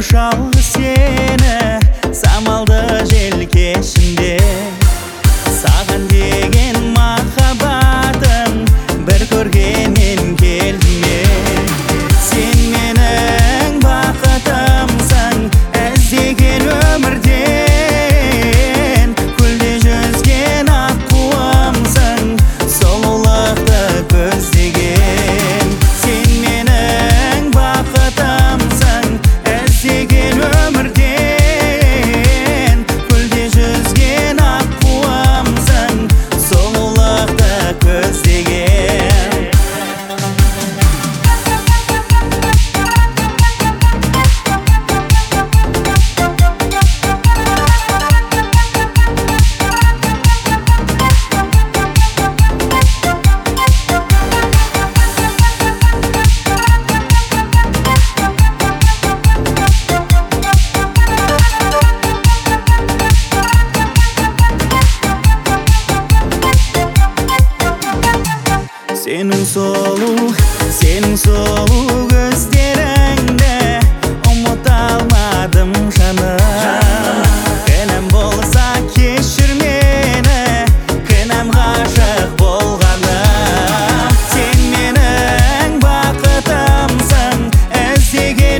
жалғыз сені самалды желкешінде. Саған деген махаббатым бір көргеннен келді ме? Сен менің бақытымсың, іздеген өмірден көлде жүзген аққуымсың, сұлулықты көздеген. Сен менің бақытымсың, іздеген өмірден көлде жүзген аққуымсың, сұлулықты көздеген. Сенің сұлу көздеріңді ұмыта алмадым жаным. Кінәм болса кешір мені, кінәм ғашық болғаным. Сен менің бақытымсың, іздеген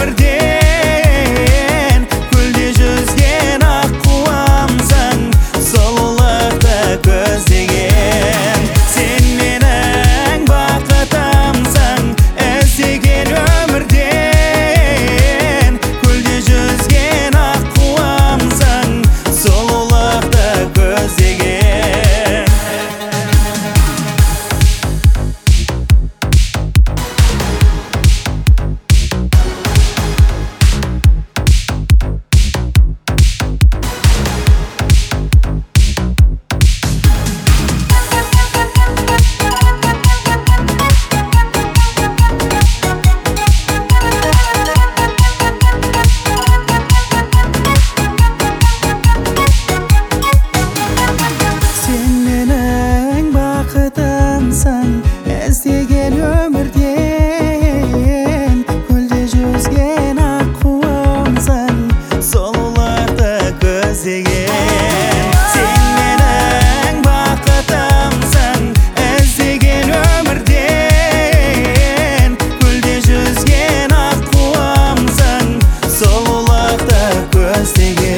өмірден көлде жүзген аққуымсың, сұлулықты көздеген. Сен менің бақытымсың, іздеген өмірден көлде жүзген аққуымсың, сұлулықты көздеген. Іздеген өмірден көлде жүзген аққуымсың, сұлулықты көздеген. Сен менің бақытымсың, іздеген өмірден көлде жүзген аққуымсың, сұлулықты көздеген.